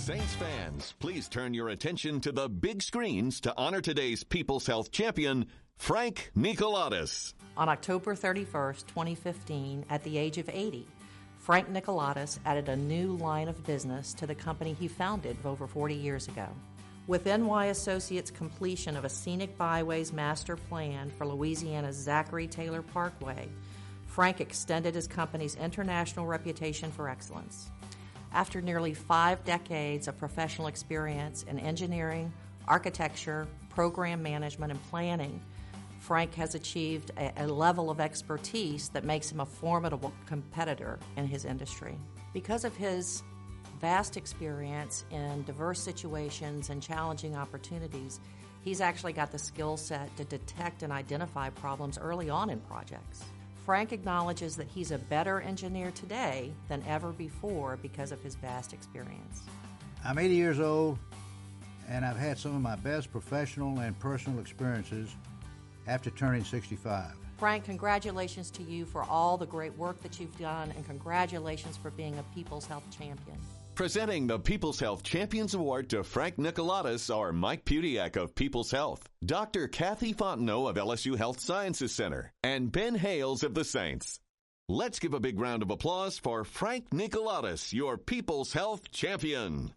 Saints fans, please turn your attention to the big screens to honor today's People's Health champion, Frank Nicolatas. On October 31st, 2015, at the age of 80, Frank Nicolatas added a new line of business to the company he founded over 40 years ago. With NY Associates' completion of a scenic byways master plan for Louisiana's Zachary Taylor Parkway, Frank extended his company's international reputation for excellence. After nearly 5 decades of professional experience in engineering, architecture, program management, and planning, Frank has achieved a level of expertise that makes him a formidable competitor in his industry. Because of his vast experience in diverse situations and challenging opportunities, he's actually got the skill set to detect and identify problems early on in projects. Frank acknowledges that he's a better engineer today than ever before because of his vast experience. I'm 80 years old, and I've had some of my best professional and personal experiences after turning 65. Frank, congratulations to you for all the great work that you've done, and congratulations for being a People's Health champion. Presenting the People's Health Champions Award to Frank Nicolatas are Mike Pudiak of People's Health, Dr. Kathy Fontenot of LSU Health Sciences Center, and Ben Hales of the Saints. Let's give a big round of applause for Frank Nicolatas, your People's Health champion.